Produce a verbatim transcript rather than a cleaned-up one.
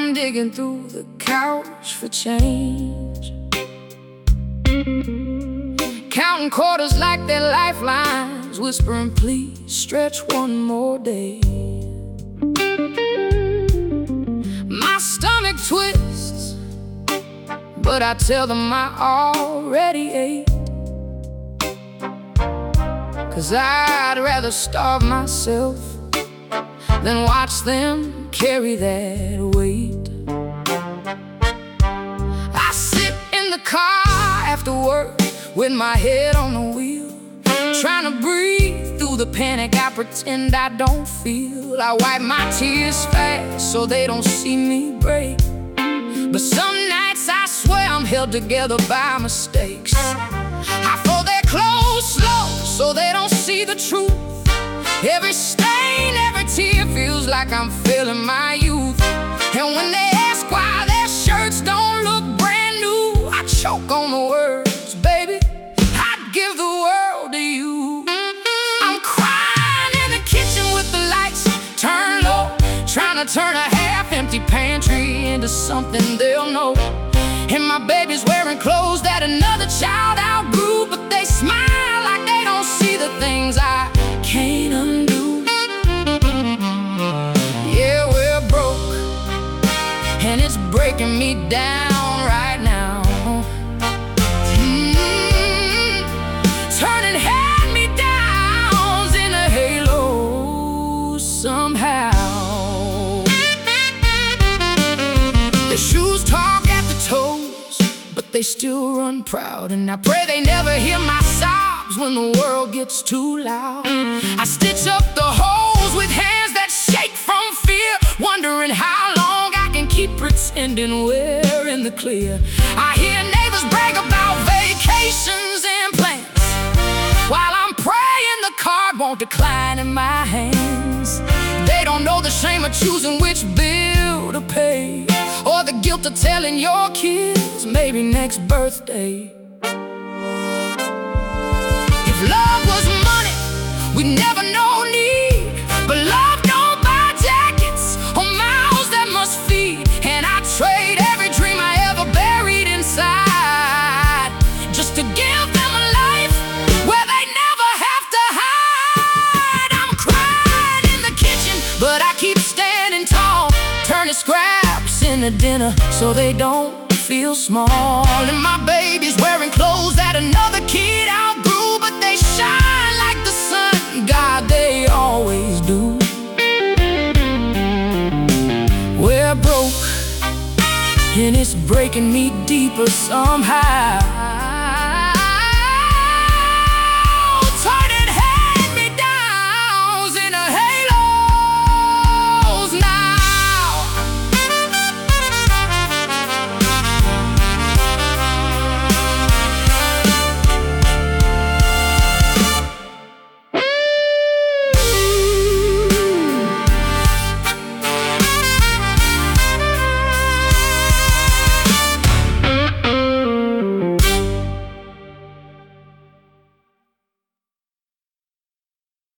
I'm digging through the couch for change, counting quarters like they're lifelines, whispering, please stretch one more day. My stomach twists, but I tell them I already ate, 'cause I'd rather starve myself than watch them carry that weight. I sit in the car after work with my head on the wheel, trying to breathe through the panic I pretend I don't feel. I wipe my tears fast so they don't see me break, but some nights I swear I'm held together by mistakes. I fold their clothes slow so they don't see the truth. Every stain, every tear feels like I'm feeling my youth. And when they ask why their shirts don't look brand new, I choke on the words, baby, I'd give the world to you. I'm crying in the kitchen with the lights turned low, trying to turn a half-empty pantry into something they'll know. And my baby's wearing clothes that another child outgrew, but they smile like they don't see the things I can't undo. Yeah, we're broke, and it's breaking me down right now. mm, Turning hand-me-downs into halos somehow. The shoes talk at the toes, but they still run proud. And I pray they never hear my sobs when the world gets too loud. I stitch up the holes with hands that shake from fear, wondering how long I can keep pretending we're in the clear. I hear neighbors brag about vacations and plans, while I'm praying the card won't decline in my hands. They don't know the shame of choosing which bill to pay, or the guilt of telling your kids maybe next birthday. If love was money, we'd never know need, but love don't buy jackets or mouths that must feed. And I'd trade every dream I ever buried inside, just to give them a life where they never have to hide. I'm crying in the kitchen, but I keep standing tall, turning scraps into dinner so they don't feel small. And my baby's wearing clothes that another kid outgrew, but they shine like the sun, God, they always do. We're broke, and it's breaking me deeper somehow.